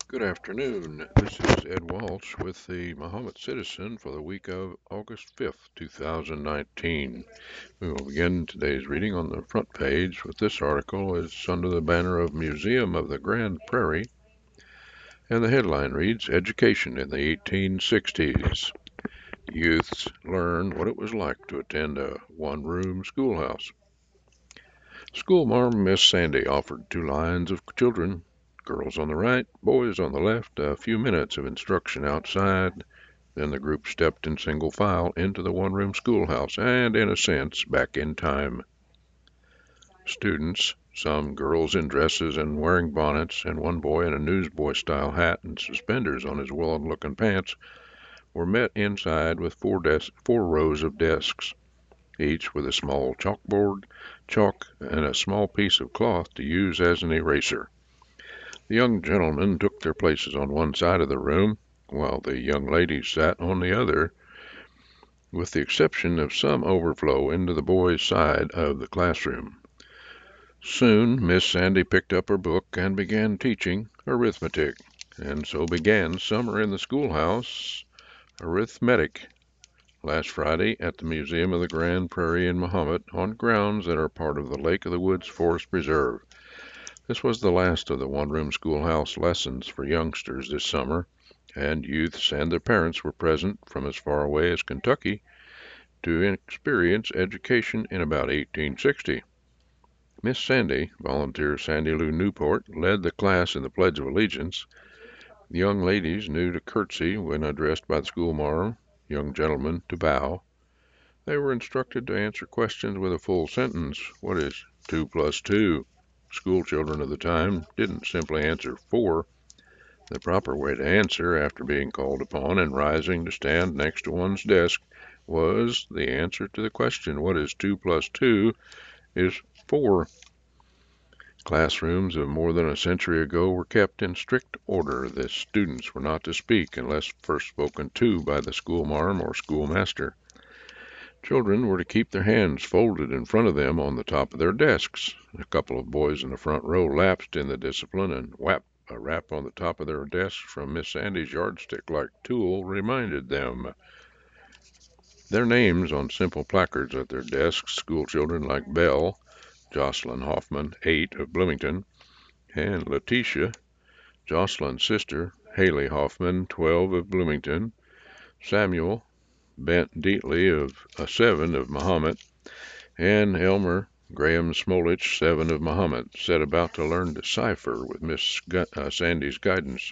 Good afternoon. This is Ed Walsh with the Mahomet Citizen for the week of August 5th, 2019. We will begin today's reading on the front page with this article. It's under the banner of Museum of the Grand Prairie, and the headline reads, Education in the 1860s. Youths learn what it was like to attend a one-room schoolhouse. Schoolmarm Miss Sandy offered two lines of children, girls on the right, boys on the left, a few minutes of instruction outside. Then the group stepped in single file into the one-room schoolhouse and, in a sense, back in time. Students, some girls in dresses and wearing bonnets, and one boy in a newsboy-style hat and suspenders on his well-looking pants, were met inside with four rows of desks, each with a small chalkboard, chalk, and a small piece of cloth to use as an eraser. The young gentlemen took their places on one side of the room, while the young ladies sat on the other, with the exception of some overflow into the boys' side of the classroom. Soon Miss Sandy picked up her book and began teaching arithmetic, and so began summer in the schoolhouse arithmetic last Friday at the Museum of the Grand Prairie in Mahomet on grounds that are part of the Lake of the Woods Forest Preserve. This was the last of the one-room schoolhouse lessons for youngsters this summer, and youths and their parents were present from as far away as Kentucky to experience education in about 1860. Miss Sandy, volunteer Sandy Lou Newport, led the class in the Pledge of Allegiance. The young ladies knew to curtsy when addressed by the schoolmarm, young gentlemen to bow. They were instructed to answer questions with a full sentence. What is 2 plus 2? School children of the time didn't simply answer 4. The proper way to answer, after being called upon and rising to stand next to one's desk, was the answer to the question, what is 2 plus 2, is 4. Classrooms of more than a century ago were kept in strict order. The students were not to speak unless first spoken to by the schoolmarm or schoolmaster. Children were to keep their hands folded in front of them on the top of their desks. A couple of boys in the front row lapsed in the discipline, and whap, a rap on the top of their desks from Miss Sandy's yardstick-like tool reminded them. Their names on simple placards at their desks, schoolchildren like Belle, Jocelyn Hoffman, 8, of Bloomington, and Letitia, Jocelyn's sister, Haley Hoffman, 12, of Bloomington, Samuel Bent Deatley, of 7, of Mahomet, and Elmer Graham Smolich, 7, of Mahomet, set about to learn to cipher with Miss Sandy's guidance.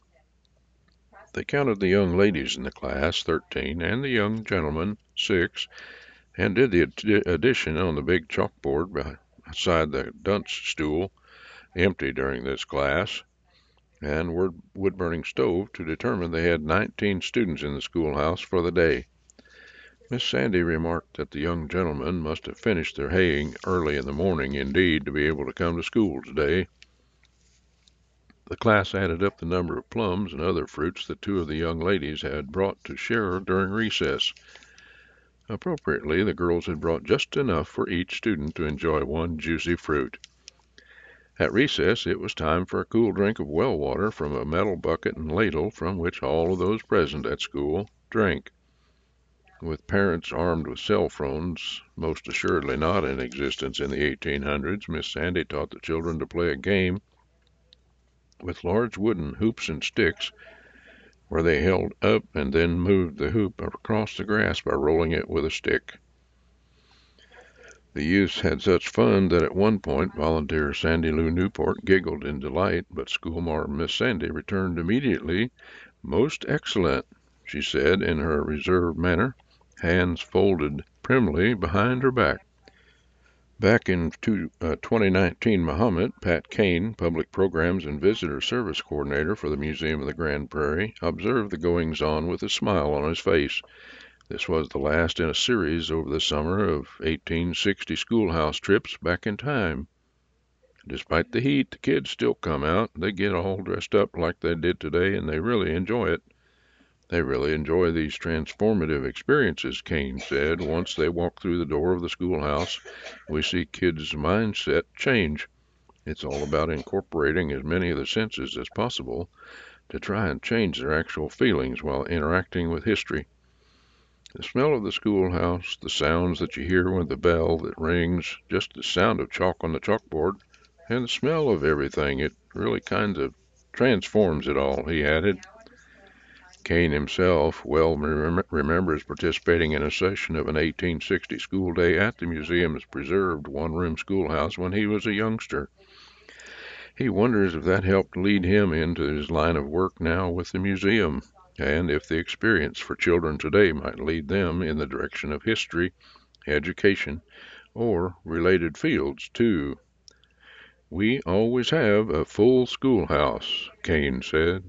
They counted the young ladies in the class, 13, and the young gentlemen, 6, and did the addition on the big chalkboard beside the dunce stool, empty during this class, and wood-burning stove to determine they had 19 students in the schoolhouse for the day. Miss Sandy remarked that the young gentlemen must have finished their haying early in the morning, indeed, to be able to come to school today. The class added up the number of plums and other fruits that two of the young ladies had brought to share during recess. Appropriately, the girls had brought just enough for each student to enjoy one juicy fruit. At recess, it was time for a cool drink of well water from a metal bucket and ladle from which all of those present at school drank. With parents armed with cell phones, most assuredly not in existence in the 1800s, Miss Sandy taught the children to play a game with large wooden hoops and sticks, where they held up and then moved the hoop across the grass by rolling it with a stick. The youths had such fun that at one point volunteer Sandy Lou Newport giggled in delight, but schoolmarm Miss Sandy returned immediately. Most excellent, she said in her reserved manner, hands folded primly behind her back. Back in 2019, Mahomet, Pat Kane, Public Programs and Visitor Service Coordinator for the Museum of the Grand Prairie, observed the goings-on with a smile on his face. This was the last in a series over the summer of 1860 schoolhouse trips back in time. Despite the heat, the kids still come out. They get all dressed up like they did today, and they really enjoy it. They really enjoy these transformative experiences, Kane said. Once they walk through the door of the schoolhouse, we see kids' mindset change. It's all about incorporating as many of the senses as possible to try and change their actual feelings while interacting with history. The smell of the schoolhouse, the sounds that you hear when the bell that rings, just the sound of chalk on the chalkboard, and the smell of everything, it really kind of transforms it all, he added. Kane himself well remembers participating in a session of an 1860 school day at the museum's preserved one-room schoolhouse when he was a youngster. He wonders if that helped lead him into his line of work now with the museum, and if the experience for children today might lead them in the direction of history, education, or related fields, too. We always have a full schoolhouse, Kane said.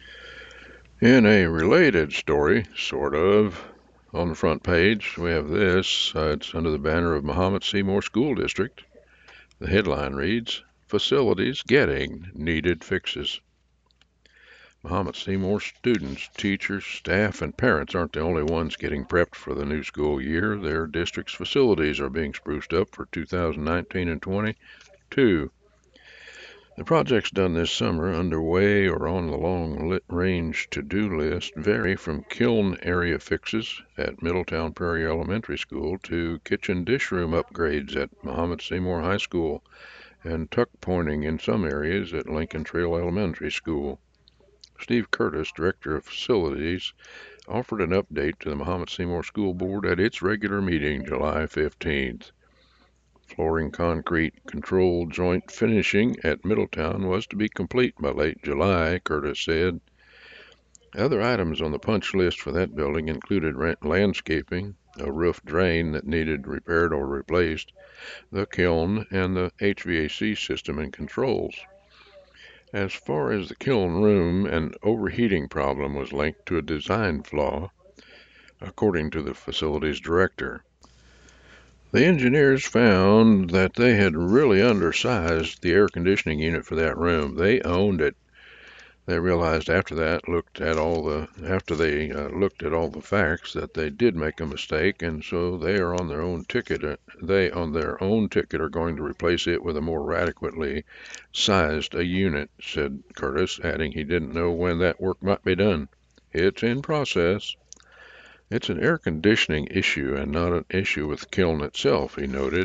In a related story, sort of, on the front page, we have this. It's under the banner of Mahomet Seymour School District. The headline reads, Facilities Getting Needed Fixes. Mahomet Seymour students, teachers, staff, and parents aren't the only ones getting prepped for the new school year. Their district's facilities are being spruced up for 2019 and 20 too. The projects done this summer, underway or on the long-range to-do list, vary from kiln area fixes at Middletown Prairie Elementary School to kitchen dish room upgrades at Mahomet Seymour High School and tuck pointing in some areas at Lincoln Trail Elementary School. Steve Curtis, Director of Facilities, offered an update to the Mahomet Seymour School Board at its regular meeting July 15th. Flooring concrete control joint finishing at Middletown was to be complete by late July, Curtis said. Other items on the punch list for that building included landscaping, a roof drain that needed repaired or replaced, the kiln, and the HVAC system and controls. As far as the kiln room, an overheating problem was linked to a design flaw, according to the facilities director. The engineers found that they had really undersized the air conditioning unit for that room. They owned it. They realized after that, after they looked at all the facts, that they did make a mistake, and so they are on their own ticket. They on their own ticket are going to replace it with a more adequately sized a unit, said Curtis, adding he didn't know when that work might be done. It's in process. It's an air conditioning issue and not an issue with the kiln itself, he noted.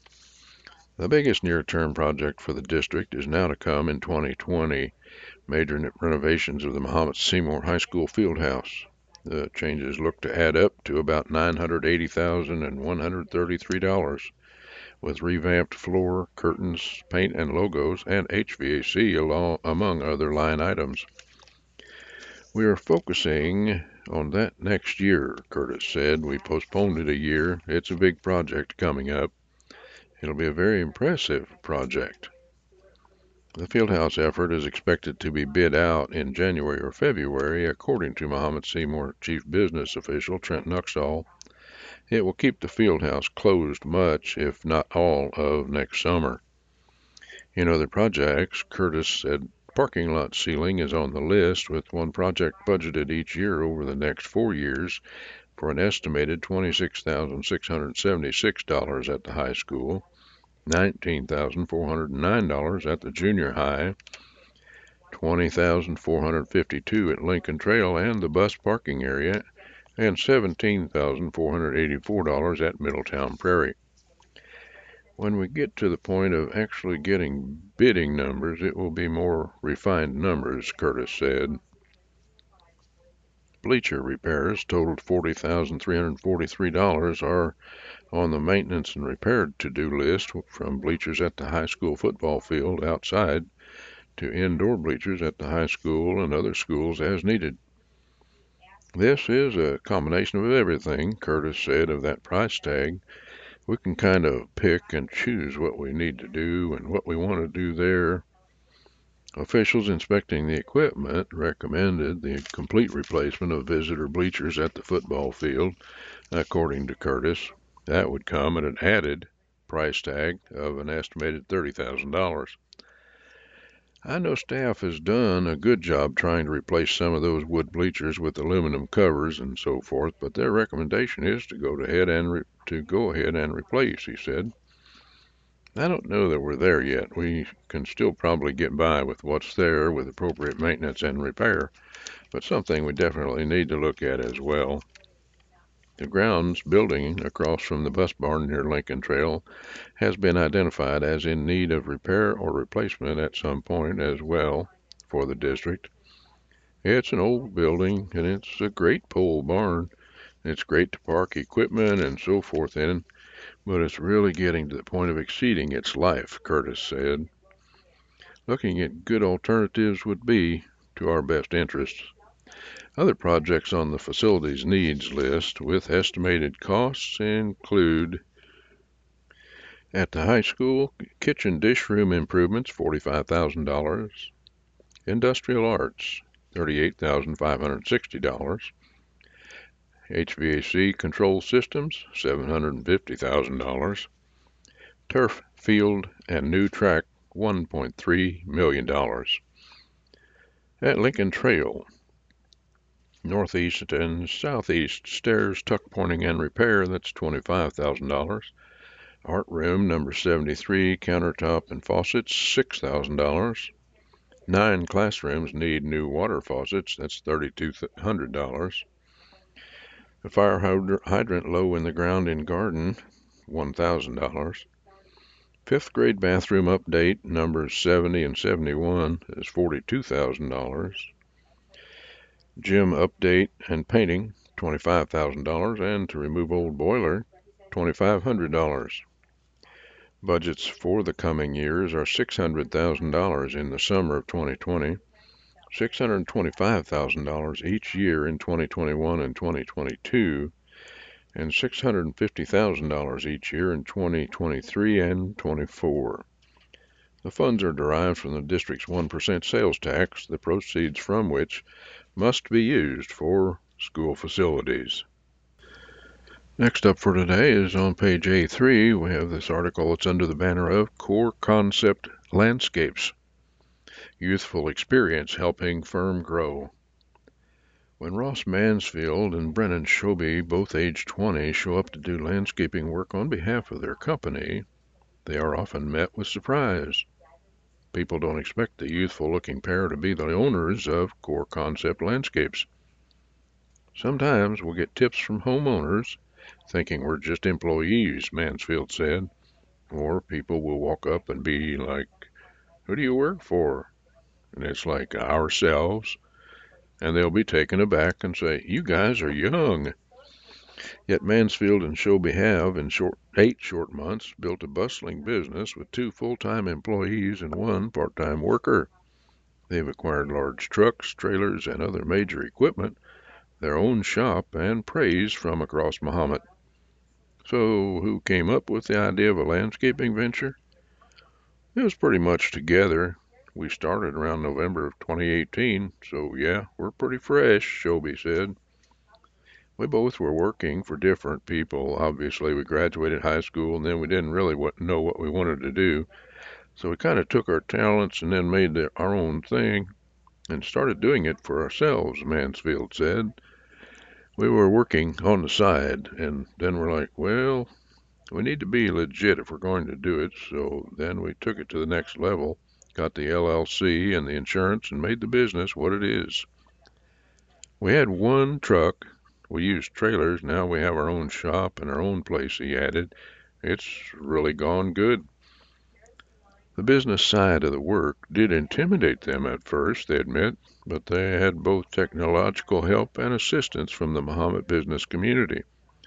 The biggest near-term project for the district is now to come in 2020, major renovations of the Mahomet Seymour High School Fieldhouse. The changes look to add up to about $980,133, with revamped floor, curtains, paint and logos, and HVAC among other line items. We are focusing on that next year, Curtis said. We postponed it a year. It's a big project coming up. It'll be a very impressive project. The Fieldhouse effort is expected to be bid out in January or February, according to Mahomet Seymour Chief Business Official Trent Nuxall. It will keep the Fieldhouse closed much, if not all, of next summer. In other projects, Curtis said parking lot ceiling is on the list, with one project budgeted each year over the next 4 years for an estimated $26,676 at the high school, $19,409 at the junior high, $20,452 at Lincoln Trail and the bus parking area, and $17,484 at Middletown Prairie. When we get to the point of actually getting bidding numbers, it will be more refined numbers, Curtis said. Bleacher repairs totaled $40,343 are on the maintenance and repair to-do list, from bleachers at the high school football field outside to indoor bleachers at the high school and other schools as needed. This is a combination of everything, Curtis said of that price tag. We can kind of pick and choose what we need to do and what we want to do there. Officials inspecting the equipment recommended the complete replacement of visitor bleachers at the football field, according to Curtis. That would come at an added price tag of an estimated $30,000. I know staff has done a good job trying to replace some of those wood bleachers with aluminum covers and so forth, but their recommendation is to go ahead and replace, he said. I don't know that we're there yet. We can still probably get by with what's there with appropriate maintenance and repair, but something we definitely need to look at as well. The grounds building across from the bus barn near Lincoln Trail has been identified as in need of repair or replacement at some point as well for the district. It's an old building and it's a great pole barn. It's great to park equipment and so forth in, but it's really getting to the point of exceeding its life, Curtis said. Looking at good alternatives would be to our best interests. Other projects on the facilities needs list with estimated costs include at the high school, kitchen dish room improvements, $45,000. Industrial arts, $38,560. HVAC control systems, $750,000. Turf field and new track, $1.3 million. At Lincoln Trail, northeast and southeast stairs, tuck pointing and repair, that's $25,000. Art room number 73, countertop and faucets, $6,000. 9 classrooms need new water faucets, that's $3,200. A fire hydrant low in the ground in garden, $1,000. 5th grade bathroom update numbers 70 and 71 is $42,000. Gym update and painting, $25,000, and to remove old boiler, $2,500. Budgets for the coming years are $600,000 in the summer of 2020, $625,000 each year in 2021 and 2022, and $650,000 each year in 2023 and 24. The funds are derived from the district's 1% sales tax, the proceeds from which must be used for school facilities. Next up for today is on page A3. We have this article that's under the banner of Core Concept Landscapes. Youthful experience helping firm grow. When Ross Mansfield and Brennan Shobe, both age 20, show up to do landscaping work on behalf of their company, they are often met with surprise. People don't expect the youthful-looking pair to be the owners of Core Concept Landscapes. Sometimes we'll get tips from homeowners thinking we're just employees, Mansfield said. Or people will walk up and be like, "Who do you work for?" And it's like, "Ourselves." And they'll be taken aback and say, "You guys are young." Yet Mansfield and Shobe have, in 8 short months, built a bustling business with 2 full-time employees and 1 part-time worker. They've acquired large trucks, trailers, and other major equipment, their own shop, and praise from across Mahomet. So who came up with the idea of a landscaping venture? It was pretty much together. We started around November of 2018, so yeah, we're pretty fresh, Shobe said. We both were working for different people. Obviously, we graduated high school, and then we didn't really know what we wanted to do. So we kind of took our talents and then made our own thing and started doing it for ourselves, Mansfield said. We were working on the side, and then we're like, well, we need to be legit if we're going to do it. So then we took it to the next level, got the LLC and the insurance, and made the business what it is. We had 1 truck. We used trailers. Now we have our own shop and our own place, he added. It's really gone good. The business side of the work did intimidate them at first, they admit, but they had both technological help and assistance from the Mahomet business community.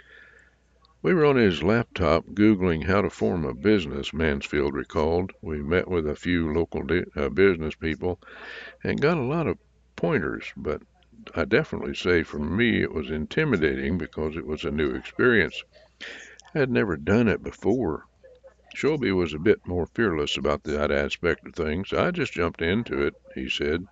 We were on his laptop Googling how to form a business, Mansfield recalled. We met with a few local business people and got a lot of pointers, but I definitely say for me it was intimidating because it was a new experience. I had never done it before. Shobe was a bit more fearless about that aspect of things. I just jumped into it, he said.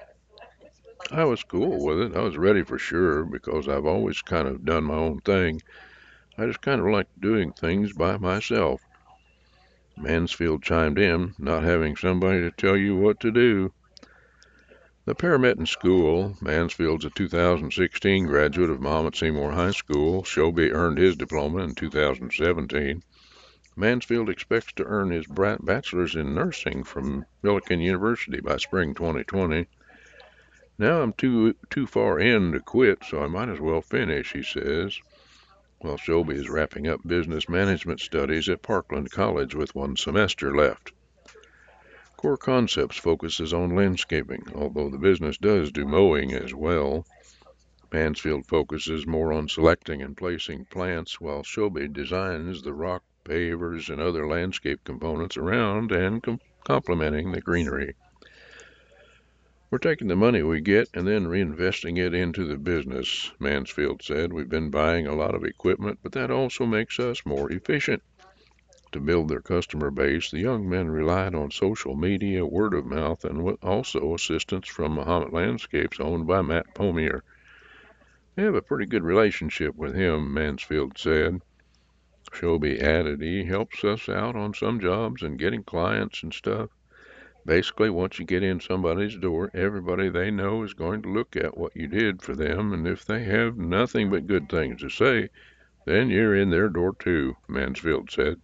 I was cool with it. I was ready for sure because I've always kind of done my own thing. I just kind of like doing things by myself. Mansfield chimed in, not having somebody to tell you what to do. The pair met in school. Mansfield's a 2016 graduate of Mahomet Seymour High School. Shobe earned his diploma in 2017. Mansfield expects to earn his bachelor's in nursing from Millikan University by spring 2020. Now I'm too far in to quit, so I might as well finish, he says. While Shelby is wrapping up business management studies at Parkland College with one semester left. Core Concepts focuses on landscaping, although the business does do mowing as well. Mansfield focuses more on selecting and placing plants, while Shelby designs the rock pavers and other landscape components around and complementing the greenery. We're taking the money we get and then reinvesting it into the business, Mansfield said. We've been buying a lot of equipment, but that also makes us more efficient. To build their customer base, the young men relied on social media, word of mouth, and also assistance from Mahomet Landscapes, owned by Matt Pomier. They have a pretty good relationship with him, Mansfield said. Shelby added he helps us out on some jobs and getting clients and stuff. Basically, once you get in somebody's door, everybody they know is going to look at what you did for them, and if they have nothing but good things to say, then you're in their door too, Mansfield said.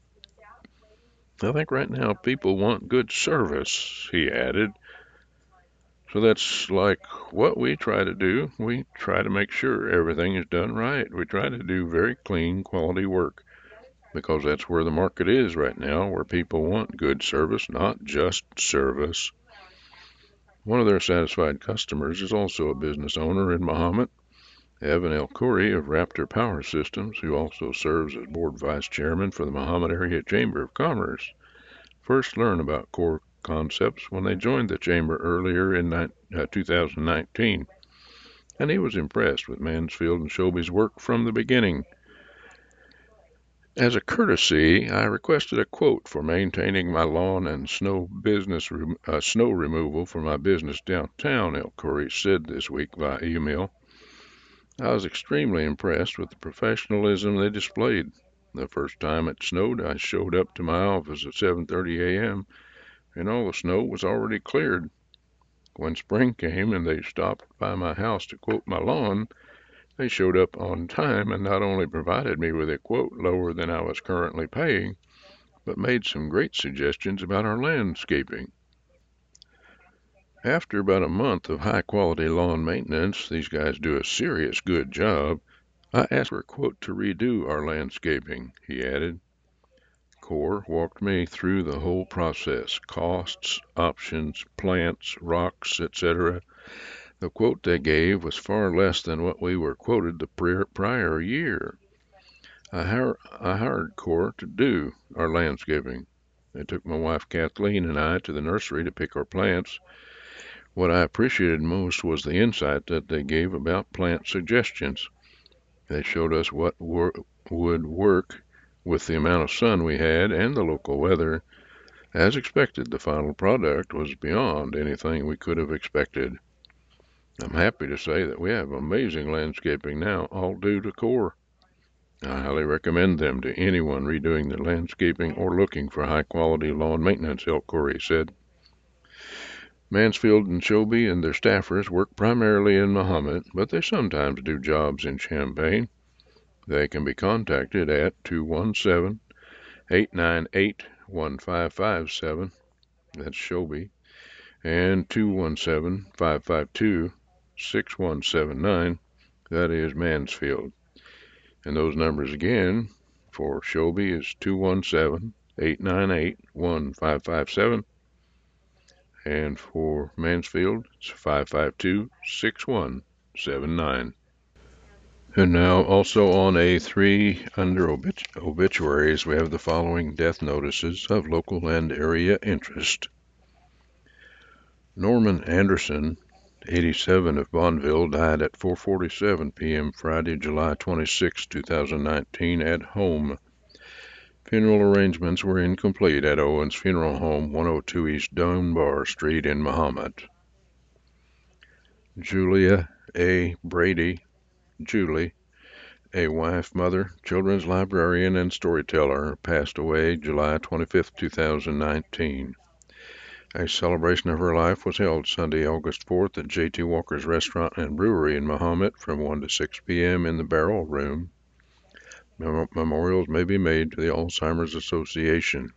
I think right now people want good service, he added. So that's like what we try to do. We try to make sure everything is done right. We try to do very clean, quality work because that's where the market is right now, where people want good service, not just service. One of their satisfied customers is also a business owner in Mahomet, Evan El-Khoury of Raptor Power Systems, who also serves as board vice chairman for the Mahomet Area Chamber of Commerce. First learned about Core Concepts when they joined the chamber earlier in 2019, and he was impressed with Mansfield and Shelby's work from the beginning. As a courtesy, I requested a quote for maintaining my lawn and snow removal for my business downtown, El-Khoury said this week via email. I was extremely impressed with the professionalism they displayed. The first time it snowed, I showed up to my office at 7:30 a.m., and all the snow was already cleared. When spring came and they stopped by my house to quote my lawn, they showed up on time and not only provided me with a quote lower than I was currently paying, but made some great suggestions about our landscaping. After about a month of high-quality lawn maintenance, these guys do a serious good job. I asked for a quote to redo our landscaping, he added. Core walked me through the whole process, costs, options, plants, rocks, etc. The quote they gave was far less than what we were quoted the prior year. I hired Core to do our landscaping. They took my wife Kathleen and I to the nursery to pick our plants. What I appreciated most was the insight that they gave about plant suggestions. They showed us what would work with the amount of sun we had and the local weather. As expected, the final product was beyond anything we could have expected. I'm happy to say that we have amazing landscaping now, all due to Core. I highly recommend them to anyone redoing their landscaping or looking for high-quality lawn maintenance, El-Khoury said. Mansfield and Shelby and their staffers work primarily in Mahomet, but they sometimes do jobs in Champaign. They can be contacted at 217-898-1557, that's Shelby, and 217-552-6179, that is Mansfield. And those numbers again for Shelby is 217-898-1557, and for Mansfield it's 552-6179. And now, also on A3 under obituaries, we have the following death notices of local and area interest. Norman Anderson, 87, of Bonneville, died at 4:47 p.m. Friday, July 26, 2019, at home. Funeral arrangements were incomplete at Owens Funeral Home, 102 East Dunbar Street in Mahomet. Julia A. Brady, Julie, a wife, mother, children's librarian, and storyteller, passed away July 25, 2019. A celebration of her life was held Sunday, August 4th at J.T. Walker's Restaurant and Brewery in Mahomet from 1 to 6 p.m. in the Barrel Room. Memorials may be made to the Alzheimer's Association.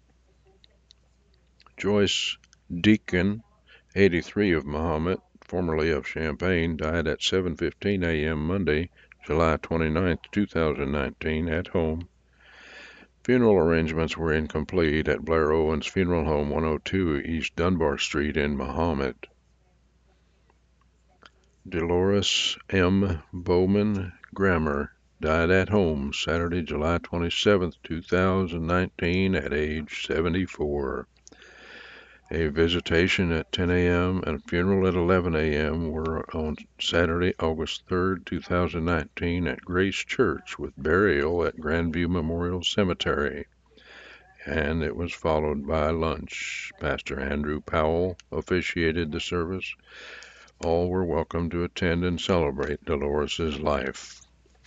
Joyce Deacon, 83, of Mahomet, formerly of Champaign, died at 7:15 a.m. Monday, July 29, 2019, at home. Funeral arrangements were incomplete at Blair Owens Funeral Home, 102 East Dunbar Street in Mahomet. Dolores M. Bowman Grammer died at home Saturday, July 27, 2019, at age 74. A visitation at 10 a.m. and a funeral at 11 a.m. were on Saturday, August 3, 2019, at Grace Church, with burial at Grandview Memorial Cemetery. And it was followed by lunch. Pastor Andrew Powell officiated the service. All were welcome to attend and celebrate Dolores's life.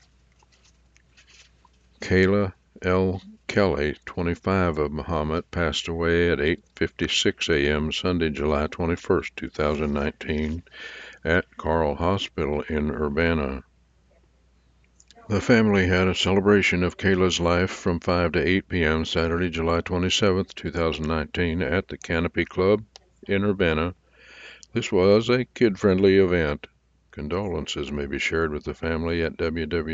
Kayla L. Kelly, 25, of Mahomet, passed away at 8:56 a.m. Sunday, July 21, 2019, at Carle Hospital in Urbana. The family had a celebration of Kayla's life from 5 to 8 p.m. Saturday, July 27, 2019, at the Canopy Club in Urbana. This was a kid-friendly event. Condolences may be shared with the family at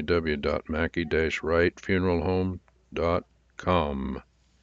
www.mackie-wrightfuneralhome.com.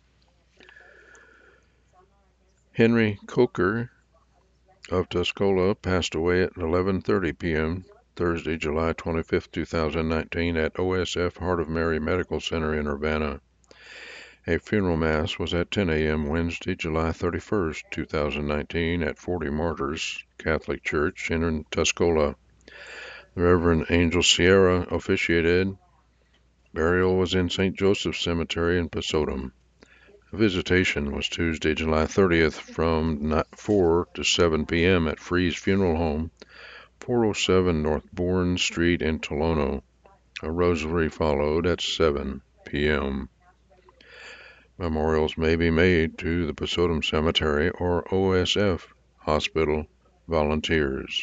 Henry Coker of Tuscola passed away at 11:30 p.m. Thursday, July 25, 2019, at OSF Heart of Mary Medical Center in Urbana. A funeral mass was at 10 a.m. Wednesday, July 31, 2019, at 40 Martyrs Catholic Church in Tuscola. The Reverend Angel Sierra officiated. Burial was in St. Joseph's Cemetery in Pasodum. The visitation was Tuesday, July 30th, from 4 to 7 p.m. at Freeze Funeral Home, 407 North Bourne Street in Tolono. A rosary followed at 7 p.m. Memorials may be made to the Pasodum Cemetery or OSF Hospital volunteers.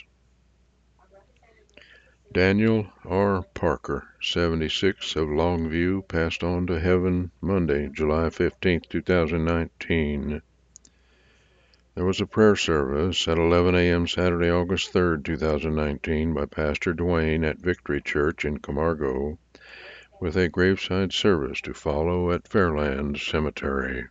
Daniel R. Parker, 76, of Longview, passed on to heaven Monday, July 15, 2019. There was a prayer service at 11 a.m. Saturday, August 3, 2019, by Pastor Dwayne at Victory Church in Camargo, with a graveside service to follow at Fairlands Cemetery.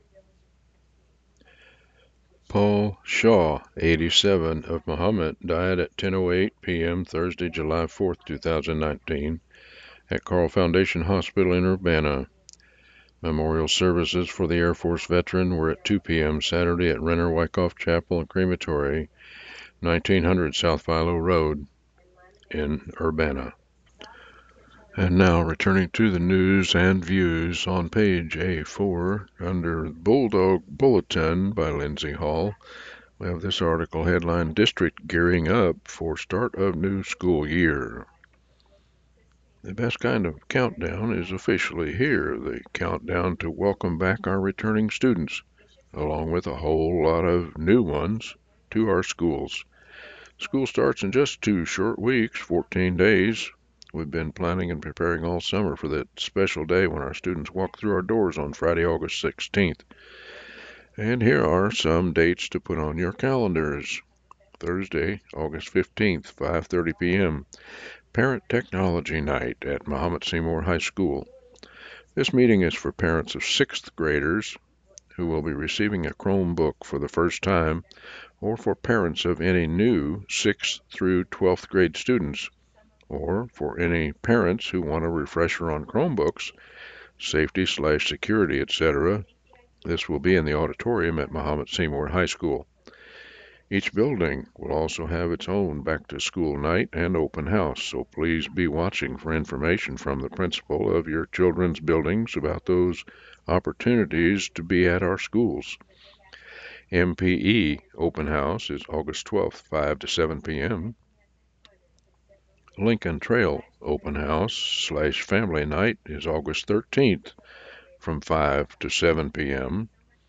Paul Shaw, 87, of Mahomet, died at 10:08 p.m. Thursday, July 4, 2019, at Carle Foundation Hospital in Urbana. Memorial services for the Air Force veteran were at 2 p.m. Saturday at Renner Wyckoff Chapel and Crematory, 1900 South Philo Road in Urbana. And now, returning to the news and views on page A4, under Bulldog Bulletin by Lindsay Hall, we have this article headlined, District Gearing Up for Start of New School Year. The best kind of countdown is officially here, the countdown to welcome back our returning students, along with a whole lot of new ones, to our schools. School starts in just 2 short weeks, 14 days. We've been planning and preparing all summer for that special day when our students walk through our doors on Friday, August 16th. And here are some dates to put on your calendars. Thursday, August 15th, 5:30 p.m., Parent Technology Night at Mahomet Seymour High School. This meeting is for parents of 6th graders who will be receiving a Chromebook for the first time, or for parents of any new 6th through 12th grade students, or for any parents who want a refresher on Chromebooks, safety/security, etc. This will be in the auditorium at Mahomet Seymour High School. Each building will also have its own back-to-school night and open house, so please be watching for information from the principal of your children's buildings about those opportunities to be at our schools. MPE open house is August 12th, 5 to 7 p.m. Lincoln Trail open house/family night is August 13th from 5 to 7 p.m.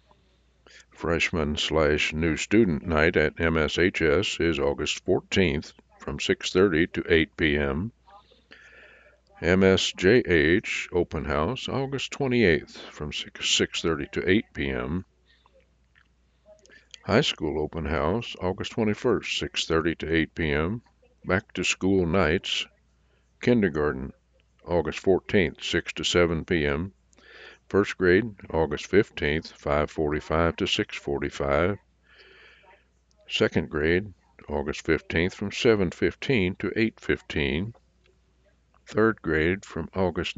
Freshman/new student night at MSHS is August 14th from 6:30 to 8 p.m. MSJH Open House, August 28th from 6:30 to 8 p.m. High School Open House, August 21st, 6:30 to 8 p.m. Back to School Nights, Kindergarten, August 14th, 6 to 7 p.m. First grade, August 15th, 5:45 to 6:45. Second grade, August 15th from 7:15 to 8:15. Third grade on August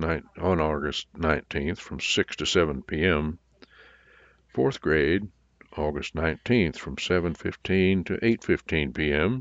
19th from 6 to 7 p.m. Fourth grade, August 19th from 7:15 to 8:15 p.m.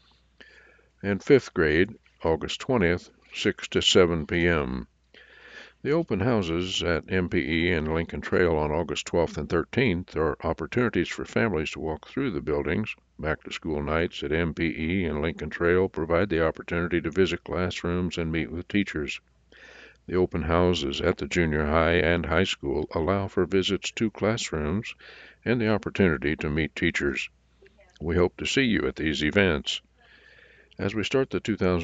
And fifth grade, August 20th, 6 to 7 p.m. The open houses at MPE and Lincoln Trail on August 12th and 13th are opportunities for families to walk through the buildings. Back-to-school nights at MPE and Lincoln Trail provide the opportunity to visit classrooms and meet with teachers. The open houses at the junior high and high school allow for visits to classrooms and the opportunity to meet teachers. We hope to see you at these events. As we start the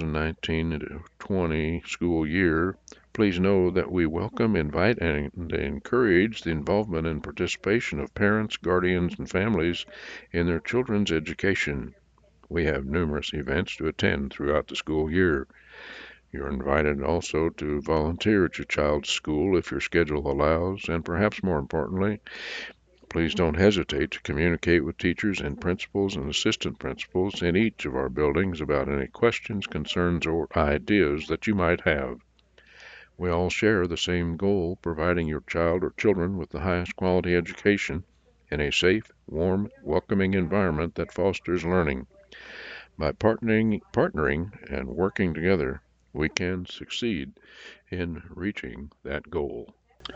2019-20 school year, please know that we welcome, invite, and encourage the involvement and participation of parents, guardians, and families in their children's education. We have numerous events to attend throughout the school year. You're invited also to volunteer at your child's school if your schedule allows, and perhaps more importantly, please don't hesitate to communicate with teachers and principals and assistant principals in each of our buildings about any questions, concerns, or ideas that you might have. We all share the same goal, providing your child or children with the highest quality education in a safe, warm, welcoming environment that fosters learning. By partnering and working together, we can succeed in reaching that goal.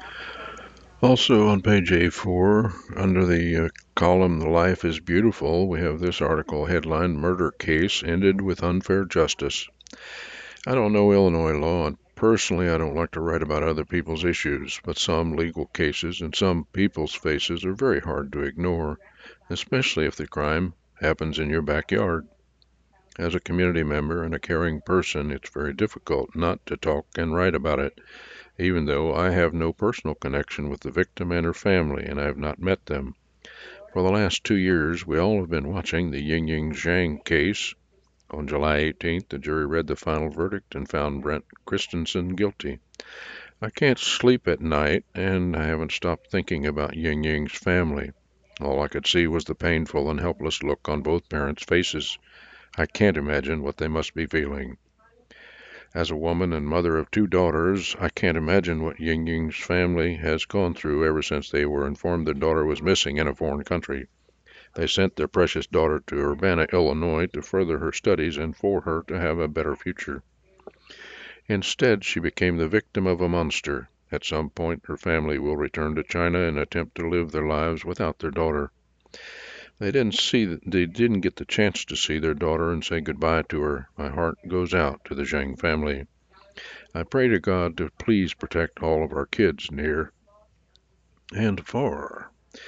Also on page A4, under the column "The Life is Beautiful," we have this article headlined "Murder Case Ended with Unfair Justice." I don't know Illinois law, and personally I don't like to write about other people's issues, but some legal cases and some people's faces are very hard to ignore, especially if the crime happens in your backyard. As a community member and a caring person, it's very difficult not to talk and write about it, even though I have no personal connection with the victim and her family, and I have not met them. For the last 2 years, we all have been watching the Yingying Zhang case. On July 18th, the jury read the final verdict and found Brent Christensen guilty. I can't sleep at night, and I haven't stopped thinking about Yingying's family. All I could see was the painful and helpless look on both parents' faces. I can't imagine what they must be feeling. As a woman and mother of 2 daughters, I can't imagine what Yingying's family has gone through ever since they were informed their daughter was missing in a foreign country. They sent their precious daughter to Urbana, Illinois to further her studies and for her to have a better future. Instead, she became the victim of a monster. At some point, her family will return to China and attempt to live their lives without their daughter. They didn't get the chance to see their daughter and say goodbye to her. My heart goes out to the Zhang family. I pray to God to please protect all of our kids near and far.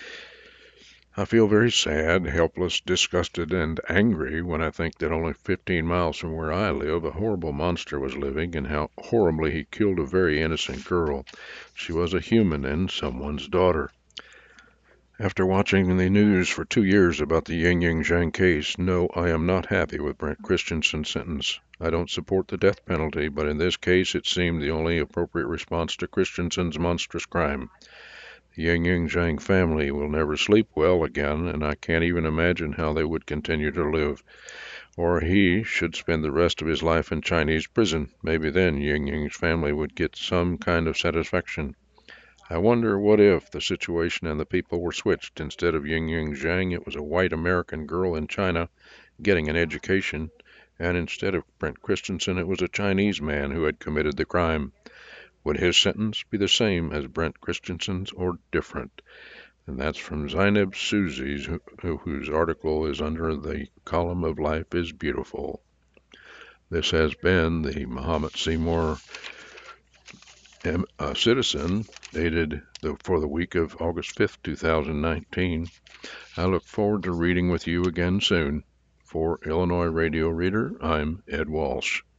I feel very sad, helpless, disgusted, and angry when I think that only 15 miles from where I live, a horrible monster was living, and how horribly he killed a very innocent girl. She was a human and someone's daughter. After watching the news for 2 years about the Yingying Zhang case, no, I am not happy with Brent Christensen's sentence. I don't support the death penalty, but in this case it seemed the only appropriate response to Christensen's monstrous crime. The Yingying Zhang family will never sleep well again, and I can't even imagine how they would continue to live. Or he should spend the rest of his life in Chinese prison. Maybe then Yingying's family would get some kind of satisfaction. I wonder what if the situation and the people were switched. Instead of Yingying Zhang, it was a white American girl in China getting an education, and instead of Brent Christensen, it was a Chinese man who had committed the crime. Would his sentence be the same as Brent Christensen's or different? And that's from Zainab Suzy's, whose article is under the column of Life is Beautiful. This has been the Muhammad Seymour Citizen, dated for the week of August 5th, 2019. I look forward to reading with you again soon. For Illinois Radio Reader, I'm Ed Walsh.